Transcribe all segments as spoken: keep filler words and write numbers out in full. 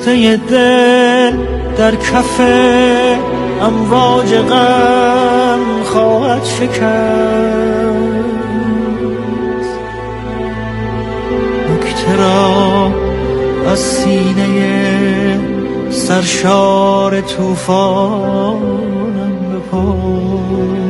سوخته دل در کف امواج غم خواهد شکست. نکته را از سینه سرشار طوفانم بپرس.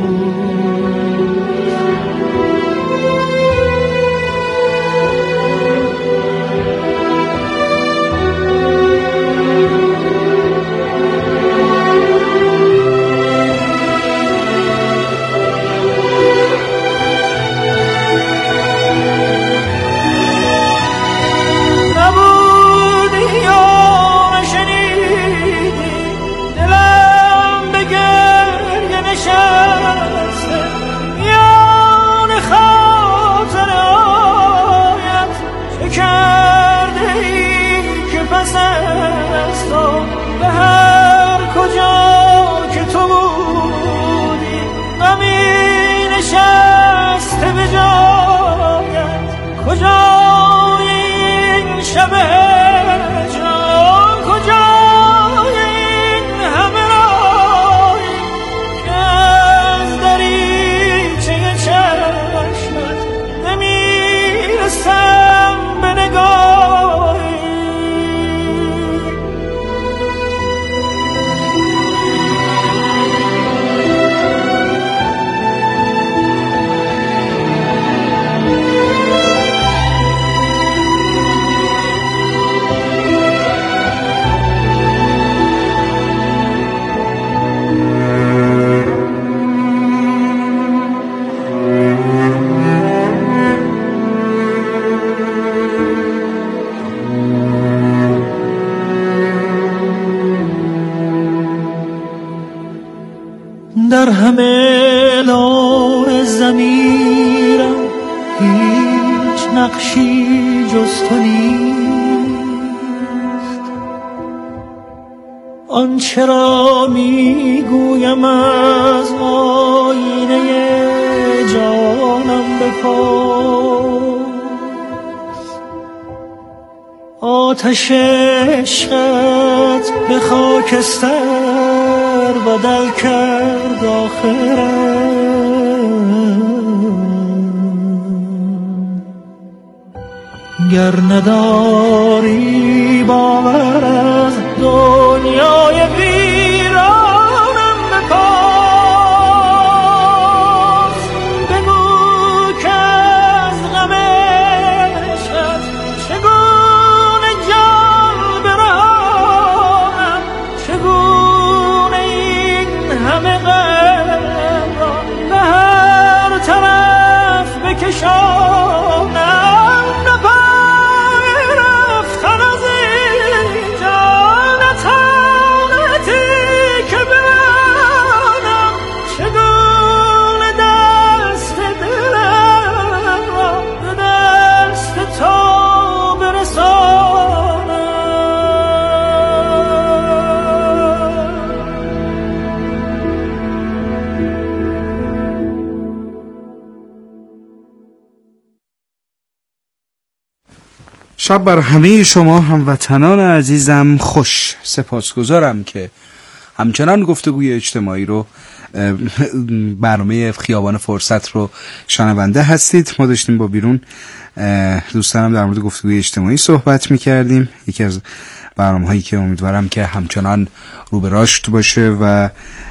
در همه لون ضمیرم هیچ نقشی جز تو نیست. آنچه را میگویم از آینه جانم بپرس. آتش عشقت به خاکستر بدل کرد آخرم. گر نداری باور از دنیای ویرانم بپرس. بگو که از غم عشقت چگونه جان برانم، چگونه این همه غم را به هر طرف بکشانم. شب بر همه شما هموطنان عزیزم خوش. سپاسگزارم که همچنان گفتگوی اجتماعی رو، برنامه خیابان فرصت رو شنونده هستید. ما داشتیم با بیرون دوستانم در مورد گفتگوی اجتماعی صحبت میکردیم، یکی از برنامه هایی که امیدوارم که همچنان رو به رشد باشه و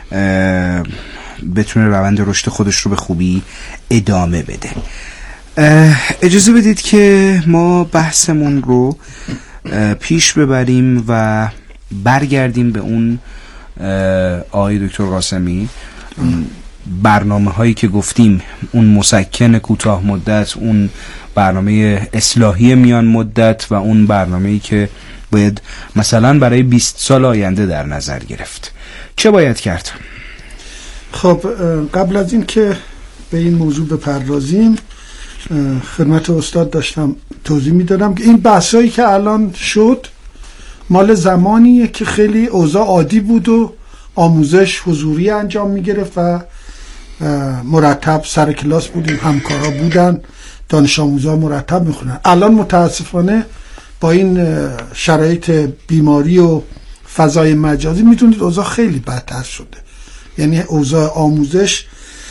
بتونه روند رشد خودش رو به خوبی ادامه بده. اجازه بدید که ما بحثمون رو پیش ببریم و برگردیم به اون آقای دکتر قاسمی. برنامه هایی که گفتیم، اون مسکن کوتاه مدت، اون برنامه اصلاحی میان مدت و اون برنامه‌ای که باید مثلا برای بیست سال آینده در نظر گرفت، چه باید کرد؟ خب قبل از این که به این موضوع بپردازیم، خدمت استاد داشتم توضیح میدادم که این بحثایی که الان شد مال زمانیه که خیلی اوضاع عادی بود و آموزش حضوری انجام میگرفت و مرتب سر کلاس بودیم، همکارا بودن، دانش آموزا مرتب میخونن. الان متاسفانه با این شرایط بیماری و فضای مجازی میتونید اوضاع خیلی بدتر شده. یعنی اوضاع آموزش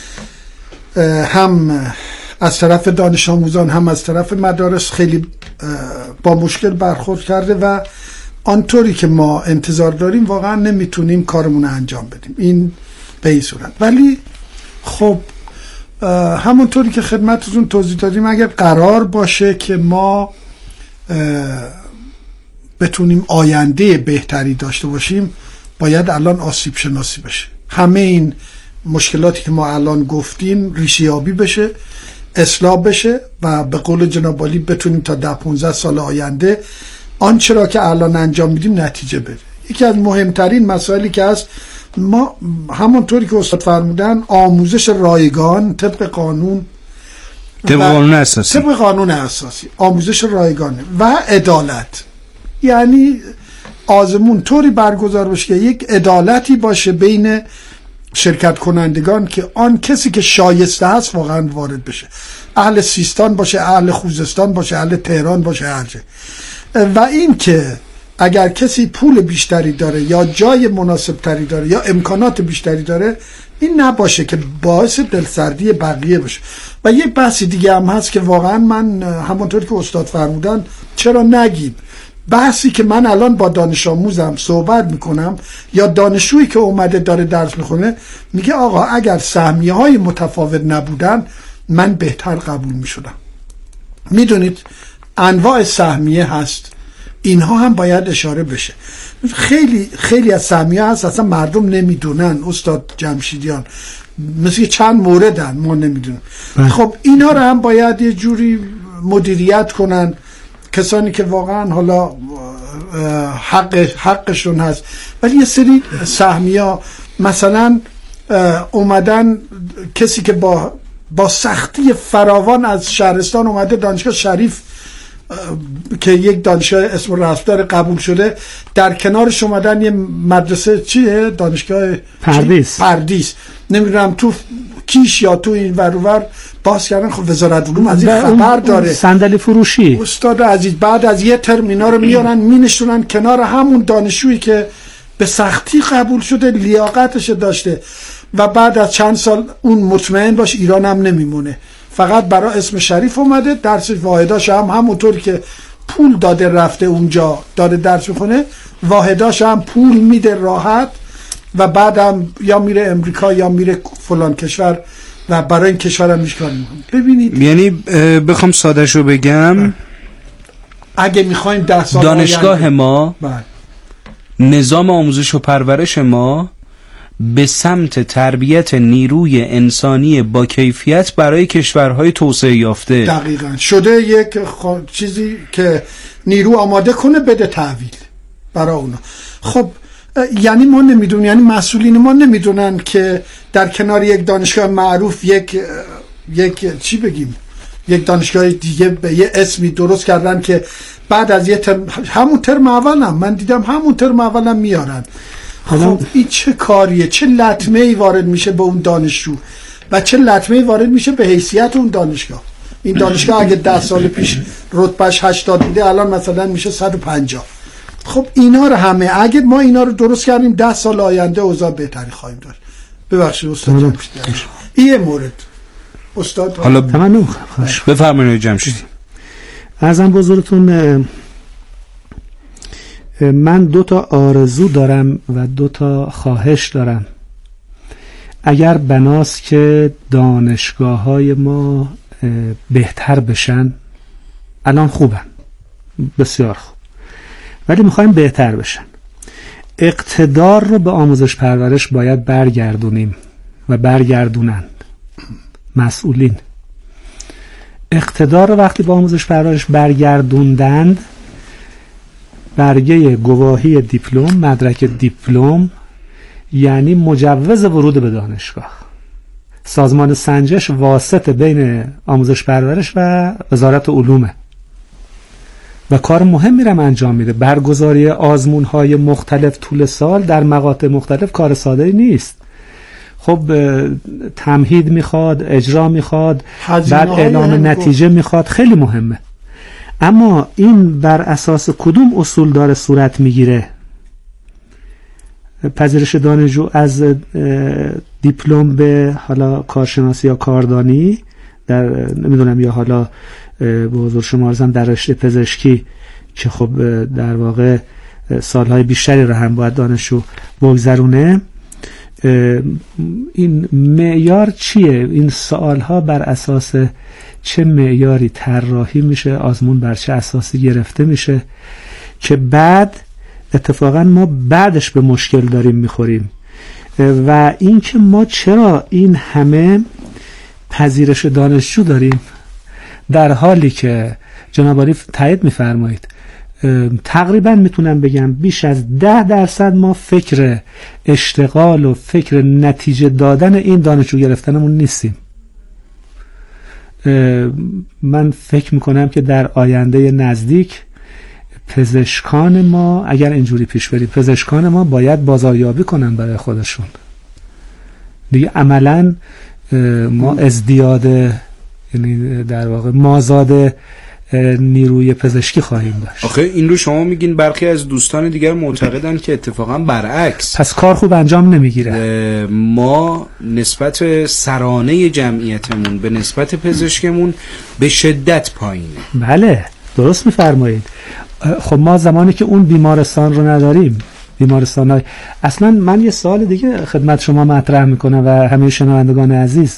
هم از طرف دانش آموزان هم از طرف مدارس خیلی با مشکل برخورد کرده و آنطوری که ما انتظار داریم واقعا نمیتونیم کارمون انجام بدیم. این به این صورت. ولی خب همونطوری که خدمتتون توضیح دادیم اگر قرار باشه که ما بتونیم آینده بهتری داشته باشیم باید الان آسیب شناسی بشه. همه این مشکلاتی که ما الان گفتیم ریشه‌یابی بشه، اصلاح بشه و به قول جناب عالی بتونیم تا ده پانزده سال آینده آنچه را که الان انجام میدیم نتیجه بده. یکی از مهمترین مسائلی که هست ما همونطوری که استاد فرمودن آموزش رایگان طبق قانون طبق قانون اساسی طبق قانون اساسی آموزش رایگان و عدالت، یعنی آزمون طوری برگزار بشه که یک عدالتی باشه بین شرکت کنندگان که آن کسی که شایسته هست واقعا وارد بشه، اهل سیستان باشه، اهل خوزستان باشه، اهل تهران باشه، هر جا. و این که اگر کسی پول بیشتری داره یا جای مناسب تری داره یا امکانات بیشتری داره این نباشه که باعث دلسردی بقیه بشه. و یه بحثی دیگه هم هست که واقعا من همونطور که استاد فرمودن چرا نگیم، بحثی که من الان با دانش آموزم صحبت میکنم یا دانشجویی که اومده داره درس میخونه میگه آقا اگر سهمیه های متفاوت نبودن من بهتر قبول میشدم. میدونید انواع سهمیه هست، اینها هم باید اشاره بشه. خیلی خیلی از سهمیه هست اصلا مردم نمیدونن استاد جمشیدیان، مثل چند موردن ما نمیدونن. خب اینا رو هم باید یه جوری مدیریت کنن کسانی که واقعا حالا حق حقشون هست. ولی یه سری سهمیه مثلا اومدن کسی که با با سختی فراوان از شهرستان اومده دانشگاه شریف که یک دانشگاه اسم رسمدار قبول شده، در کنارش اومدن یه مدرسه چیه دانشگاه پردیس پردیس نمیدونم تو کیش یا تو این ور ور باز کردن. خب وزارت علوم از این خبر داره. صندلی فروشی استاد عزیز بعد از یه ترم اینا رو میارن مینشونن کنار همون دانشجویی که به سختی قبول شده، لیاقتش داشته و بعد از چند سال اون مطمئن باش ایران هم نمیمونه، فقط برای اسم شریف اومده، درس واحداش هم همونطور که پول داده رفته اونجا داره درس میخونه، واحداش هم پول میده راحت و بعدم یا میره امریکا یا میره فلان کشور و برای این کشور هم میشه کار میکنه. ببینید یعنی بخوام سادهش رو بگم اگه میخوایم ده سال دانشگاه آینده. ما بله. نظام آموزش و پرورش ما به سمت تربیت نیروی انسانی با کیفیت برای کشورهای توسعه یافته دقیقاً شده یک خ... چیزی که نیرو آماده کنه بده تحویل برای اونا. خب یعنی ما نمیدونیم، یعنی مسئولین ما نمیدونن که در کنار یک دانشگاه معروف یک یک چی بگیم یک دانشگاه دیگه به یه اسمی درست کردن که بعد از یه ترم همون ترم اولم من دیدم همون ترم اولم میارن. خب این چه کاریه؟ چه لطمه ای وارد میشه به اون دانشجو و چه لطمه ای وارد میشه به حیثیت اون دانشگاه. این دانشگاه اگه ده سال پیش رتبهش هشتاد بوده الان مثلا میشه صد و پنجاه. خب اینا رو همه اگه ما اینا رو درست کردیم ده سال آینده اوضاع بهتری خواهیم داشت. ببخشید استاد جمشیدی این مورد استاد حالا تمام بفرمایید جمشیدی. ارزم بزرگتون من دو تا آرزو دارم و دو تا خواهش دارم. اگر بناست که دانشگاه های ما بهتر بشن، الان خوبن بسیار خوب، ولی میخوایم بهتر بشن. اقتدار رو به آموزش پرورش باید برگردونیم و برگردونند مسئولین. اقتدار رو وقتی به آموزش پرورش برگردوندند، برگه گواهی دیپلم، مدرک دیپلم، یعنی مجوز ورود به دانشگاه، سازمان سنجش واسط بین آموزش پرورش و وزارت علومه و کار مهم میرم انجام میده. برگزاری آزمون های مختلف طول سال در مقاطع مختلف کار ساده نیست. خب تمهید میخواد، اجرا میخواد، بعد اعلام نتیجه میخواد، خیلی مهمه. اما این بر اساس کدوم اصول داره صورت میگیره؟ پذیرش دانشجو از دیپلم به حالا کارشناسی یا کاردانی در نمیدونم یا حالا به حضور شما عرضم در رشته پزشکی که خب در واقع سالهای بیشتری رو هم باید دانشجو بگذرونه، این معیار چیه؟ این سوالها بر اساس چه معیاری طراحی میشه؟ آزمون بر چه اساسی گرفته میشه که بعد اتفاقا ما بعدش به مشکل داریم میخوریم؟ و اینکه ما چرا این همه پذیرش دانشجو داریم در حالی که جناب عالی تایید میفرمایید تقریبا میتونم بگم بیش از ده درصد ما فکر اشتغال و فکر نتیجه دادن این دانشجو گرفتنمون نیستیم. من فکر میکنم که در آینده نزدیک پزشکان ما اگر اینجوری پیش بریم، پزشکان ما باید بازاریابی کنن برای خودشون دیگه. عملا ما ازدیاد، یعنی در واقع مازاد نیروی پزشکی خواهیم داشت. آخه این رو شما میگین، برخی از دوستان دیگر معتقدن که اتفاقا برعکس، پس کار خوب انجام نمیگیره. ما نسبت سرانه جمعیتمون به نسبت پزشکمون به شدت پایینه. بله درست میفرمایید. خب ما زمانی که اون بیمارستان رو نداریم، بیمارستان های اصلا، من یه سوال دیگه خدمت شما مطرح میکنم و همه شنوندگان عزیز،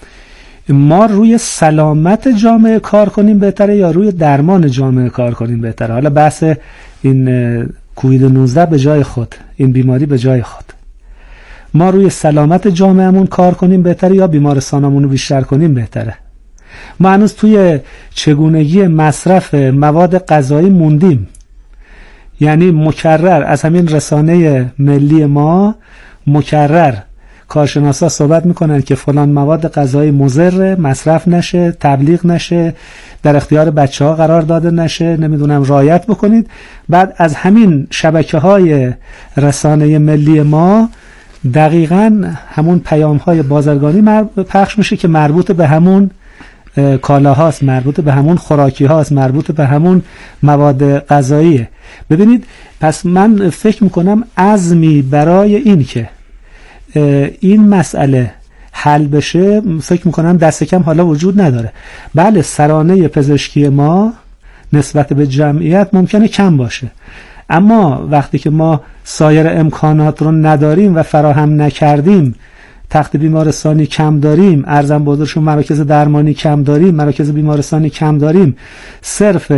ما روی سلامت جامعه کار کنیم بهتره یا روی درمان جامعه کار کنیم بهتره؟ حالا بحث این کووید نوزده به جای خود، این بیماری به جای خود، ما روی سلامت جامعهمون کار کنیم بهتره یا بیمارستانمون رو بیشتر کنیم بهتره؟ ما هنوز توی چگونگی مصرف مواد غذایی موندیم. یعنی مکرر از همین رسانه ملی ما مکرر کارشناسا صحبت میکنن که فلان مواد غذایی مضر، مصرف نشه، تبلیغ نشه، در اختیار بچه ها قرار داده نشه، نمیدونم رعایت بکنید. بعد از همین شبکه های رسانه ملی ما دقیقاً همون پیام های بازرگانی پخش میشه که مربوط به همون کالاهاست، مربوط به همون خوراکی هاست، مربوط به همون مواد غذاییه. ببینید، پس من فکر میکنم عزمی برای این که این مسئله حل بشه، فکر میکنم دست کم حالا وجود نداره. بله سرانه پزشکی ما نسبت به جمعیت ممکنه کم باشه، اما وقتی که ما سایر امکانات رو نداریم و فراهم نکردیم، تخت بیمارستانی کم داریم، ارزم بزرگشون مراکز درمانی کم داریم، مراکز بیمارستانی کم داریم، صرف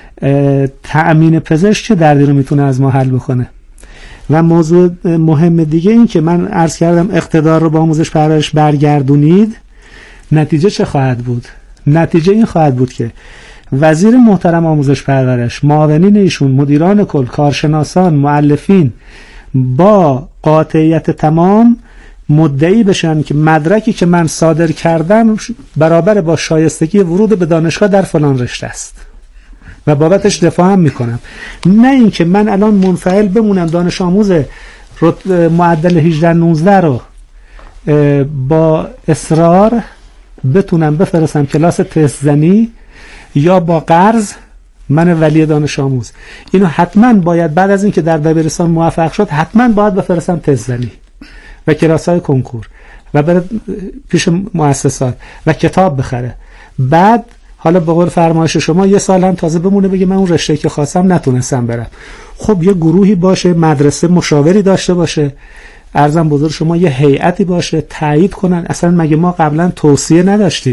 تأمین پزشک چه دردی رو میتونه از ما حل بکنه؟ و موضوع مهم دیگه این که من عرض کردم اقتدار رو با آموزش پرورش برگردونید، نتیجه چه خواهد بود؟ نتیجه این خواهد بود که وزیر محترم آموزش پرورش، معاونین ایشون، مدیران کل، کارشناسان، مؤلفین با قاطعیت تمام مدعی بشن که مدرکی که من صادر کردم برابر با شایستگی ورود به دانشگاه در فلان رشته است و بابتش دفاع هم میکنم. نه اینکه من الان منفعل بمونم دانش آموز معدل هجده نوزده رو با اصرار بتونم بفرستم کلاس تست زنی یا با قرض من ولی دانش آموز. اینو حتما باید بعد از اینکه در دبیرستان موفق شد حتما باید بفرستم تست زنی و کلاس‌های کنکور و بره پیش مؤسسات و کتاب بخره. بعد حالا به قول فرمایش شما یه سال هم تازه بمونه بگه من اون رشته‌ای که خواستم نتونستم برم. خب یه گروهی باشه، مدرسه مشاوری داشته باشه، عرضم بزرگ شما یه هیئتی باشه تایید کنن. اصلا مگه ما قبلا توصیه نداشتیم؟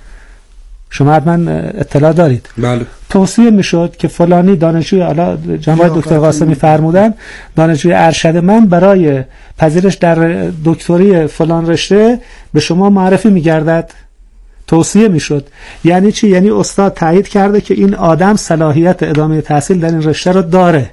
شما حتما اطلاع دارید. بله. توصیه میشد که فلانی دانشجوی، حالا جناب دکتر قاسمی فرمودن، دانشجوی ارشد من برای پذیرش در دکتری فلان رشته به شما معرفی میگردد. توصیه میشد. یعنی چی؟ یعنی استاد تایید کرده که این آدم صلاحیت ادامه تحصیل در این رشته رو داره.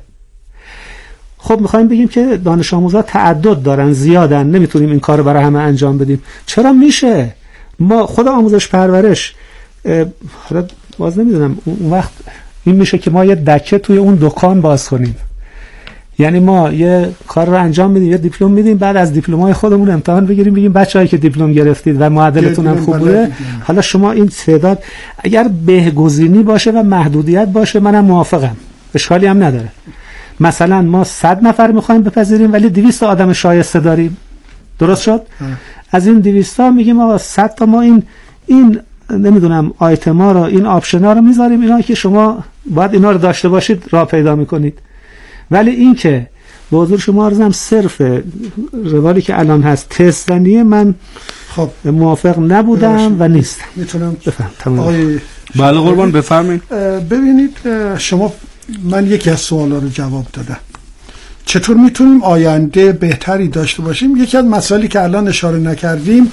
خب میخوایم بگیم که دانش آموزا تعدد دارن، زیادن، نمیتونیم این کار برای همه انجام بدیم. چرا میشه؟ ما خود آموزش پرورش، حالا باز نمیدونم اون وقت این میشه که ما یه دکه توی اون دکان باز کنیم، یعنی ما یه کار رو انجام میدیم، یه دیپلم میدیم، بعد از دیپلم‌های خودمون امتحان بگیریم بگیم بچه‌هایی که دیپلم گرفتید و معدلتون هم خوب بوده، حالا شما این تعداد اگر بهگزینی باشه و محدودیت باشه منم موافقم، اشکالی هم نداره. مثلا ما صد نفر میخوایم بپذیریم ولی دویست آدم شایسته داریم، درست شد؟ از این دویست تا میگیم آقا صد تا ما این این نمیدونم آیتما رو، این آپشنا رو میذاریم، اینا که شما باید اینا رو داشته باشید راه پیدا میکنید. ولی این که به حضور شما عرضم صرف روالی که الان هست تست زنیه، من خب موافق نبودم و نیستم. میتونم بفهم تمام. بله قربان بفرمایید. ببینید شما، من یکی از سوالا رو جواب دادم، چطور میتونیم آینده بهتری داشته باشیم. یکی از مسائلی که الان اشاره نکردیم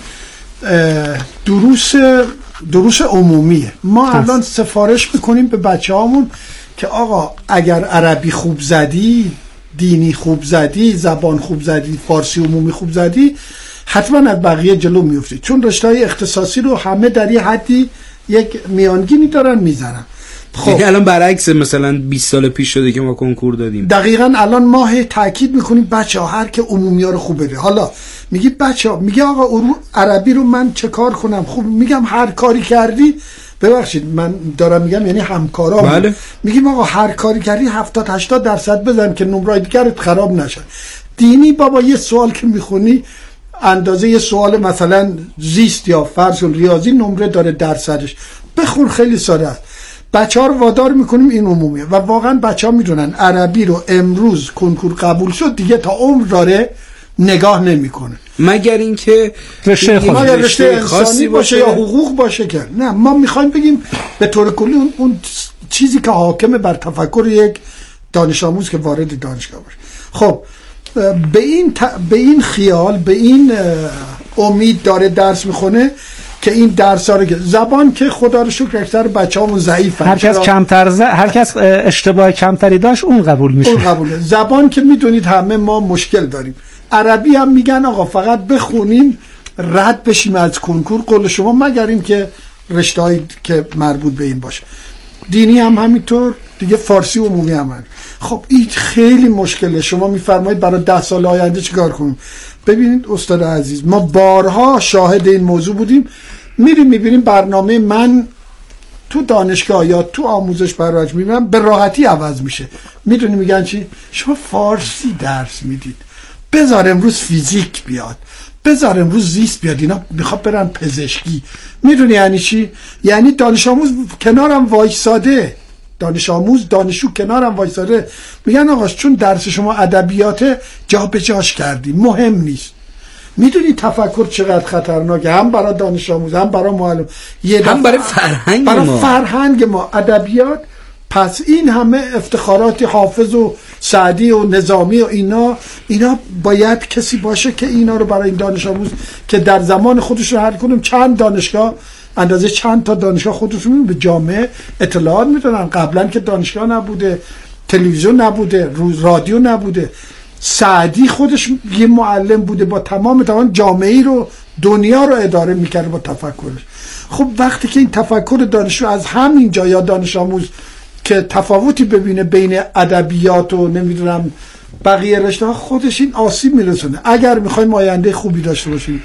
دروس دروس عمومیه. ما هست. الان سفارش میکنیم به بچه هامون که آقا اگر عربی خوب زدی، دینی خوب زدی، زبان خوب زدی، فارسی عمومی خوب زدی، حتما از بقیه جلو میفتی، چون رشته‌های اختصاصی رو همه در یه حدی یک میانگینی دارن میزنن. خب الان برعکس مثلا بیست سال پیش شده که ما کنکور دادیم. دقیقاً الان ما هی تاکید میکنیم بچه‌ها هر که عمومی‌ها رو خوب بده. حالا میگی بچه‌ها، میگه آقا عربی رو من چه کار کنم؟ خوب میگم هر کاری کردی، ببخشید من دارم میگم یعنی همکارا، بله. میگیم آقا هر کاری کردی هفتاد هشتاد درصد بزن که نمره دیگرت خراب نشه. دینی بابا یه سوال که میخونی اندازه یه سوال مثلا زیست یا فرض کن ریاضی نمره داره درصدش، بخون خیلی ساده است. بچه ها رو وادار میکنیم این عمومیه و واقعا بچه ها میدونن عربی رو امروز کنکور قبول شد دیگه تا عمر داره نگاه نمیکنه، مگر اینکه رشته خاصی رشته خاصی باشه یا حقوق باشه. که نه، ما میخوایم بگیم به طور کلی اون, اون چیزی که حاکمه بر تفکر یک دانش آموز که وارد دانشگاه باشه. خب به این ت... به این خیال، به این امید داره درس میخونه که این درس ها رو که زبان که خدا رو شکر اکثر بچه‌هامون ضعیفن، هر کس کمتر ز... هر کس اشتباه کمتری داشت اون قبول میشه، اون قبوله. زبان که میدونید همه ما مشکل داریم. عربی هم میگن آقا فقط بخونیم رد بشیم از کنکور، قول شما، مگر این که رشته‌ای که مربوط به این باشه. دینی هم همینطور دیگه، فارسی عمومی هم همین. خب این خیلی مشکله. شما میفرمایید برای ده سال آینده چیکار کنیم؟ ببینید استاد عزیز، ما بارها شاهد این موضوع بودیم، میریم میبینیم برنامه من تو دانشگاه یا تو آموزش پرورش میبینم به راحتی عوض میشه. میدونی میگن چی؟ شما فارسی درس میدید، بذار امروز فیزیک بیاد، بذار امروز زیست بیاد، اینا میخواد برن پزشکی. میدونی یعنی چی؟ یعنی دانش آموز کنارم وایساده، دانش آموز دانشجو کنارم وایساده، میگن آقا چون درس شما ادبیاته جا به جاش کردی، مهم نیست. میدونی تفکر چقدر خطرناکه، هم برای دانش آموز، هم برای معلم، یه هم برای فرهنگ برای ما فرهنگ ما ادبیات. پس این همه افتخارات حافظ و سعدی و نظامی و اینا اینا باید کسی باشه که اینا رو برای این دانش آموز که در زمان خودش رو حل کنیم. چند دانشگاه، اندازه چند تا دانشگاه خودشون به جامعه اطلاعات میدونن. قبلا که دانشگاه نبوده، تلویزیون نبوده، روز رادیو نبوده، سعدی خودش یه معلم بوده، با تمام تمام جامعه رو، دنیا رو اداره میکرده با تفکرش. خب وقتی که این تفکر دانشجو از همین جا یا دانش آموز که تفاوتی ببینه بین ادبیات و نمیدونم بقیه رشته ها، خودش این آسیب میرسونه. اگر میخوایم آینده خوبی داشته باشیم،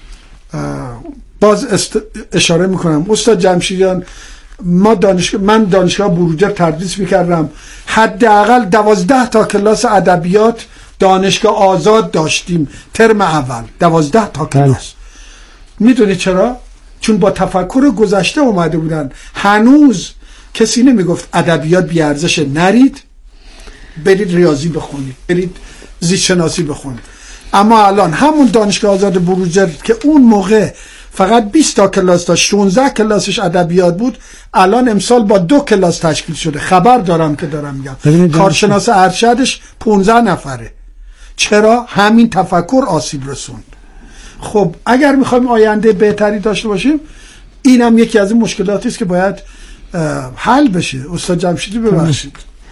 باز است... اشاره میکنم استاد جمشیدیان، ما دانشگاه من دانشگاه بروجرد تدریس میکردم، حداقل دوازده تا کلاس ادبیات دانشگاه آزاد داشتیم ترم اول، دوازده تا کلاس. میدونی چرا؟ چون با تفکر گذشته اومده بودن. هنوز کسی نمیگفت ادبیات بی ارزشه، نرید برید ریاضی بخونید، برید زیست شناسی بخونید. اما الان همون دانشگاه آزاد بروجرد که اون موقع فقط بیست تا کلاس داشت، شانزده کلاسش ادبیات بود، الان امسال با دو کلاس تشکیل شده. خبر دارم که دارم میگم کارشناس ارشدش پانزده نفره. چرا؟ همین تفکر آسیب رسوند. خب اگر میخوایم آینده بهتری داشته باشیم، اینم یکی از این مشکلاتی است که باید حل بشه. استاد جمشیدی ببخشید،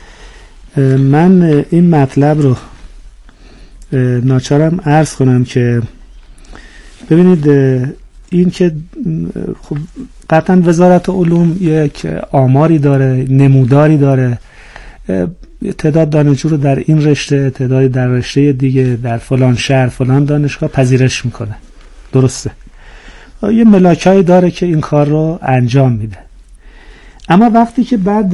من این مطلب رو ناچارم عرض کنم که ببینید، این که خب قطعا وزارت علوم یک آماری داره، نموداری داره، تعداد دانشجو رو در این رشته، تعدادی در رشته دیگه، در فلان شهر فلان دانشگاه پذیرش میکنه. درسته، یه ملاکایی داره که این کار رو انجام میده. اما وقتی که بعد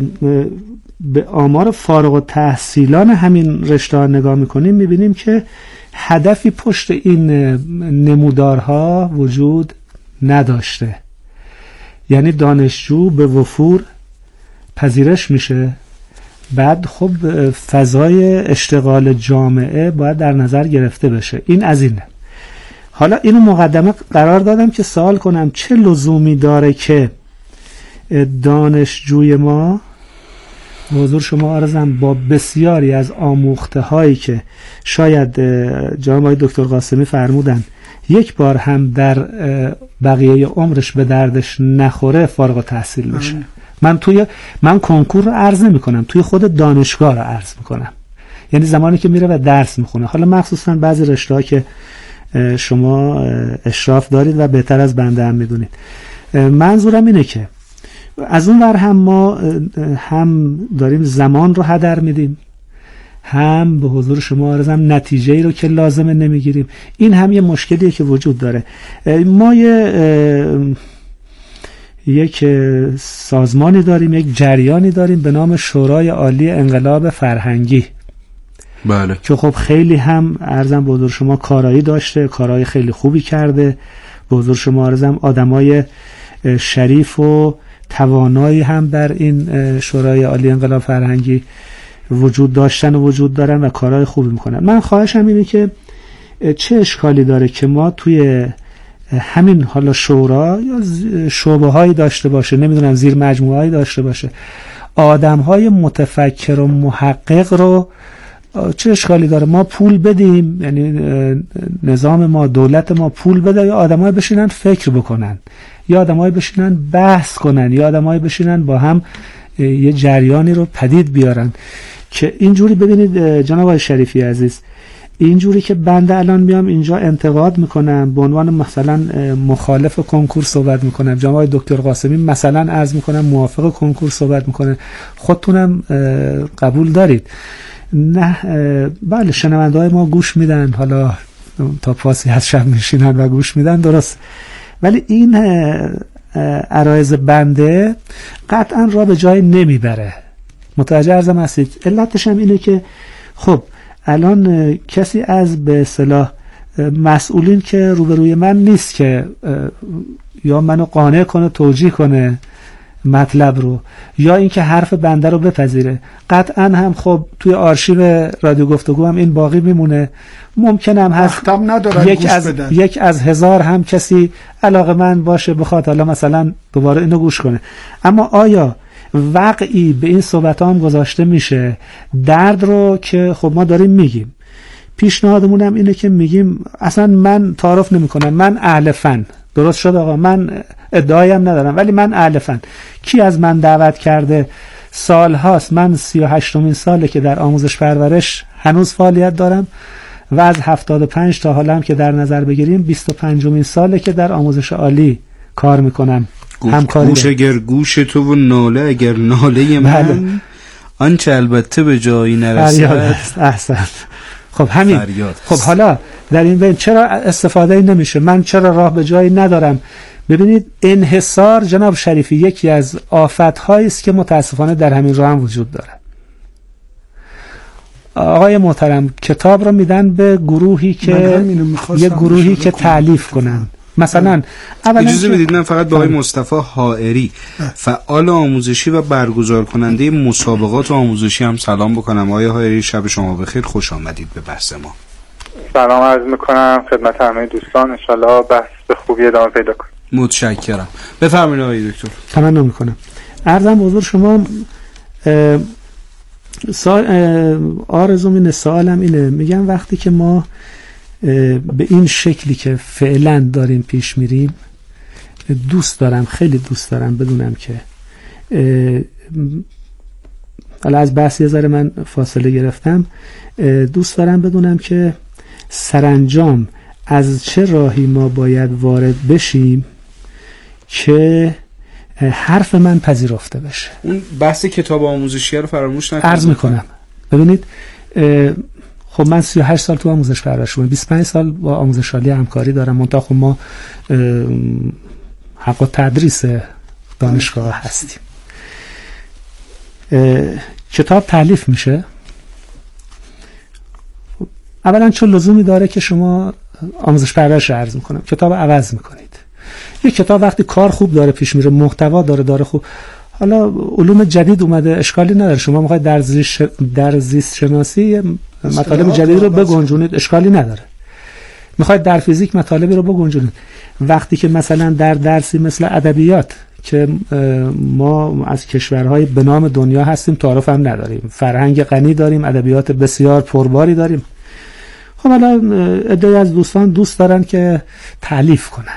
به آمار فارغ التحصیلان همین رشته ها نگاه میکنیم، میبینیم که هدفی پشت این نمودارها وجود نداشته. یعنی دانشجو به وفور پذیرش میشه، بعد خب فضای اشتغال جامعه باید در نظر گرفته بشه. این از اینه. حالا اینو مقدمه قرار دادم که سوال کنم چه لزومی داره که دانشجوی ما، حضور شما عرضم، با بسیاری از آموخته هایی که شاید جناب آقای دکتر قاسمی فرمودن یک بار هم در بقیه عمرش به دردش نخوره فارغ التحصیل بشه. من توی من کنکور رو عرض نمی کنم، توی خود دانشگاه رو عرض میکنم. یعنی زمانی که میره و درس میخونه. حالا مخصوصا بعضی رشته‌ها که شما اشراف دارید و بهتر از بنده هم میدونید، منظورم اینه که از اون ور هم ما هم داریم زمان رو هدر میدیم، هم به حضور شما عرضم نتیجه ای رو که لازمه نمیگیریم. این هم یه مشکلیه که وجود داره. ما یه یک سازمانی داریم، یک جریانی داریم به نام شورای عالی انقلاب فرهنگی. بله. که خب خیلی هم عرضم به حضور شما کارایی داشته، کارهای خیلی خوبی کرده. به حضور شما عرضم آدمای شریف و توانایی هم در این شورای عالی انقلاب فرهنگی وجود داشتن و وجود دارن و کارهای خوبی میکنن. من خواهشم اینه که چه اشکالی داره که ما توی همین حالا شورا یا شعبه هایی داشته باشه، نمیدونم زیر مجموعه هایی داشته باشه، آدم های متفکر و محقق رو، چه اشکالی داره ما پول بدیم، یعنی نظام ما، دولت ما پول بده یا آدم های بشینن فکر بکنن، یا آدم های بشینن بحث کنن، یا آدم های بشینن با هم یه جریانی رو پدید بیارن. که اینجوری ببینید جناب آقای شریفی عزیز، اینجوری که بنده الان میام اینجا انتقاد میکنم، به عنوان مثلا مخالف کنکور صحبت میکنم، جناب آقای دکتر قاسمی مثلا عرض میکنم موافق کنکور صحبت میکنه، خودتونم قبول دارید. نه بله، شنونده های ما گوش میدن، حالا تا پاسی از شب میشینن و گوش میدن، درست. ولی این عرایض بنده قطعا را به جای نمیبره. متوجه ارزم هستید؟ علتش هم اینه که خب الان کسی از به اصطلاح مسئولین که روبروی من نیست که یا منو قانع کنه، توجیه کنه مطلب رو، یا اینکه حرف بنده رو بپذیره. قطعا هم خب توی آرشیو رادیو گفتگو هم این باقی میمونه. ممکن هم هست یک از بدن. یک از هزار هم کسی علاقه‌مند باشه بخواد حالا مثلا دوباره اینو گوش کنه. اما آیا وقعی به این صحبت هم گذاشته میشه درد رو که خب ما داریم میگیم؟ پیشنهادمون هم اینه که میگیم اصلا من تعارف نمی کنم، من اهل فن. درست شد آقا، من ادعایی هم ندارم ولی من اهل فن. کی از من دعوت کرده؟ سال هاست، من سی و هشتمین ساله که در آموزش پرورش هنوز فعالیت دارم و از هفتاد و پنج تا حالا هم که در نظر بگیریم بیست و پنجمین ساله که در آموزش عالی کار میکنم. همکاری گوش اگر گوش تو و ناله اگر ناله من بله. آنچه البته به جایی نرسد. احسن. خب همین فریاد. خب حالا در این بین چرا استفاده نمیشه؟ من چرا راه به جایی ندارم؟ ببینید انحصار جناب شریفی یکی از آفت‌هایی است که متاسفانه در همین راه هم وجود داره. آقای محترم کتاب رو میدن به گروهی که یه گروهی که تألیف کنن. مثلا اجازه بدید من فقط با آقای مصطفی حائری فعال آموزشی و برگزار کننده مسابقات آموزشی هم سلام بکنم. آقای حائری شب شما بخیر، خوش آمدید به بحث ما. سلام عرض میکنم خدمت همه دوستان، ان شاءالله بحث به خوبی ادامه پیدا کنه. متشکرم. بفرمایید آقای دکتر. تمنا میکنم. عرضم حضور شما آرزوم اینه، سوالم اینه، میگم وقتی که ما به این شکلی که فعلا داریم پیش میریم، دوست دارم، خیلی دوست دارم بدونم که حالا از بحث یه ذره من فاصله گرفتم، دوست دارم بدونم که سرانجام از چه راهی ما باید وارد بشیم که حرف من پذیرفته بشه. اون بحث کتاب آموزشی رو فراموش نکنید. عرض میکنم ببینید، خب من سی و هشت سال تو آموزش پرورش بودم، بیست و پنج سال با آموزش عالی همکاری دارم، منتها خب ما حق تدریس دانشگاه هستیم. کتاب تالیف میشه، اولا چون لزومی داره که شما آموزش پرورش رو عرض میکنم کتاب عوض میکنید. یک کتاب وقتی کار خوب داره پیش میره، محتوا داره داره خوب، حالا علوم جدید اومده اشکالی نداره، شما میخواید در زیست در زیست شناسی مطالب جدید رو بگنجونید اشکالی نداره، میخواید در فیزیک مطالبی رو بگنجونید. وقتی که مثلا در درسی مثل ادبیات که ما از کشورهای به نام دنیا هستیم، تعارف هم نداریم، فرهنگ غنی داریم، ادبیات بسیار پرباری داریم، خب حالا عده‌ای از دوستان دوست دارن که تألیف کنن.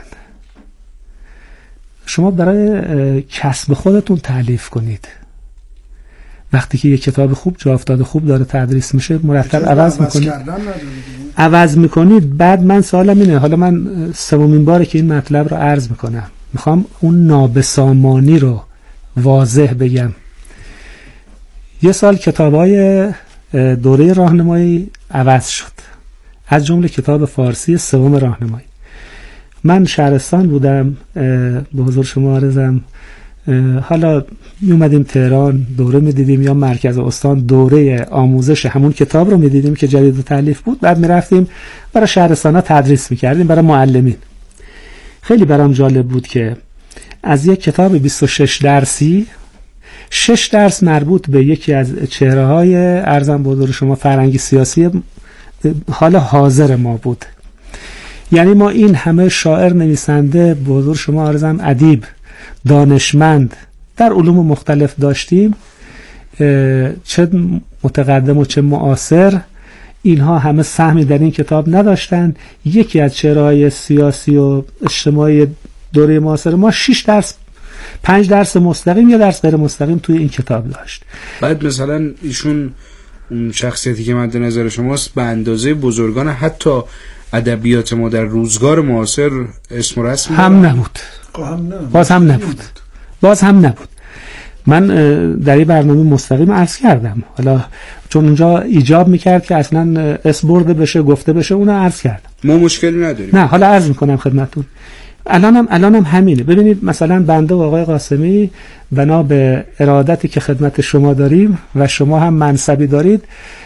شما برای کسب خودتون تألیف کنید. وقتی که یک کتاب خوب جا افتاده خوب داره تدریس میشه، مرتب عوض میکنید عوض میکنید بعد من سوالم اینه، حالا من سومین باره که این مطلب رو عرض میکنم، میخوام اون نابسامانی رو واضح بگم. یه سال کتابای دوره راهنمایی عوض شد، از جمله کتاب فارسی سوم راهنمایی. من شهرستان بودم، به حضور شما عرضم، حالا می اومدیم تهران دوره می دیدیم یا مرکز استان دوره آموزش همون کتاب رو می دیدیم که جدید و تألیف بود، بعد می رفتیم برای شهرستان ها تدریس می کردیم، برای معلمین. خیلی برام جالب بود که از یک کتاب بیست و شش درسی شش درس مربوط به یکی از چهره های ارزم به حضور شما فرهنگی سیاسی حال حاضر ما بود. یعنی ما این همه شاعر، نویسنده، به حضور شما عرضم ادیب، دانشمند در علوم مختلف داشتیم، چه متقدم و چه معاصر، اینها همه سهمی در این کتاب نداشتن. یکی از چهره‌های سیاسی و اجتماعی دوره معاصر ما شش درس پنج درس مستقیم یا درس غیر مستقیم توی این کتاب داشت. بعد مثلا ایشون اون شخصیتی که مد نظر شماست به اندازه بزرگان حتی ادبیات ما در روزگار معاصر اسم و رسم هم نبود، باز هم نبود باز هم نبود من در این برنامه مستقیم عرض کردم، حالا چون اونجا ایجاب میکرد که اصلا اسم برده بشه گفته بشه، اونو عرض کردم، ما مشکلی نداریم. نه حالا عرض میکنم خدمتتون. الانم الانم همینه. ببینید مثلا بنده و آقای قاسمی بنا به ارادتی که خدمت شما داریم و شما هم منصبی دارید،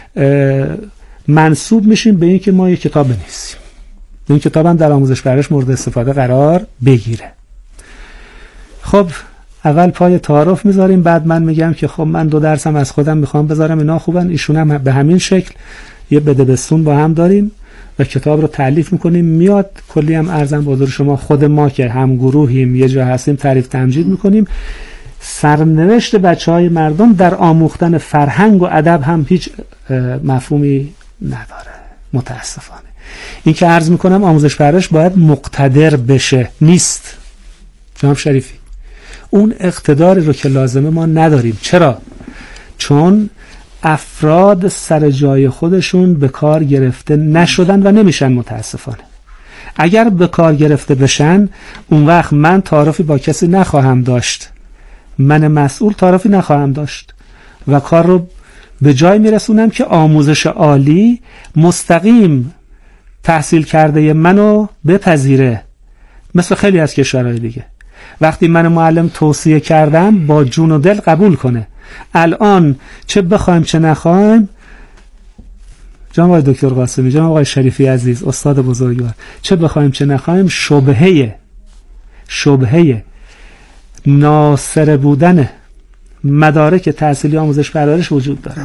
منسوب میشیم به این که ما یک کتاب بنویسیم، این کتاب هم در آموزش پرورش مورد استفاده قرار بگیره. خب اول پای تعارف میذاریم، بعد من میگم که خب من دو درسم از خودم میخوام بذارم، اینا خوبن، ایشون هم به همین شکل یه بدبستون با هم داریم و کتاب رو تألیف میکنیم، میاد کلی هم ارزم به حضور شما خود ما که هم گروهیم یه جا هستیم تعریف تمجید میکنیم. سرنوشت بچهای مردم در آموختن فرهنگ و ادب هم هیچ مفهومی نداره متاسفانه. این که عرض میکنم آموزش پرورش باید مقتدر بشه، نیست جناب شریفی، اون اقتداری رو که لازمه ما نداریم. چرا؟ چون افراد سر جای خودشون به کار گرفته نشدن و نمیشن متاسفانه. اگر به کار گرفته بشن اون وقت من تعارفی با کسی نخواهم داشت، من مسئول تعارفی نخواهم داشت و کار رو به جای میرسونم که آموزش عالی مستقیم تحصیل کرده منو بپذیره، مثل خیلی از کشورهای دیگه. وقتی من معلم توصیه کردم با جون و دل قبول کنه. الان چه بخوایم چه نخوایم، جناب آقای دکتر قاسمی، جناب آقای شریفی عزیز، استاد بزرگوار، چه بخوایم چه نخوایم، شبهه شبهه ناصر بودن مدارک تحصیلی آموزش پرورش وجود داره.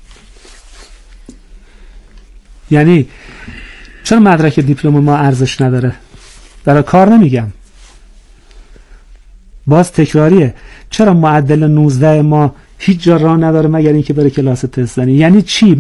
یعنی چرا مدرک دیپلم ما ارزش نداره؟ برای کار نمیگم، باز تکراریه. چرا معدل نوزده ما هیچ جا راه نداره مگر اینکه بره کلاس تست زنی؟ یعنی چی؟